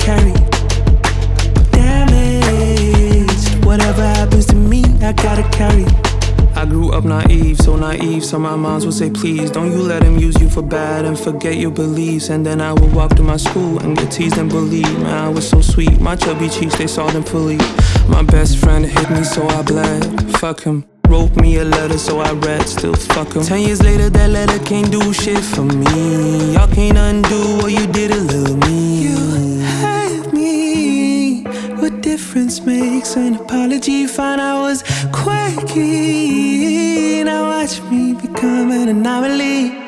carry damage. Whatever happens to me, I gotta carry. I grew up naive, so my moms would say, please don't you let him use you for bad and forget your beliefs. And then I would walk through my school and get teased and bullied. Man, I was so sweet, my chubby cheeks, they saw them fully. My best friend hit me, so I bled, fuck him. Wrote me a letter, so I read, still fuck him. 10 years later, that letter can't do shit for me. Y'all can't undo what you did to little me. You had me. What difference makes an apology? Fine, I was quirky. Now watch me become an anomaly.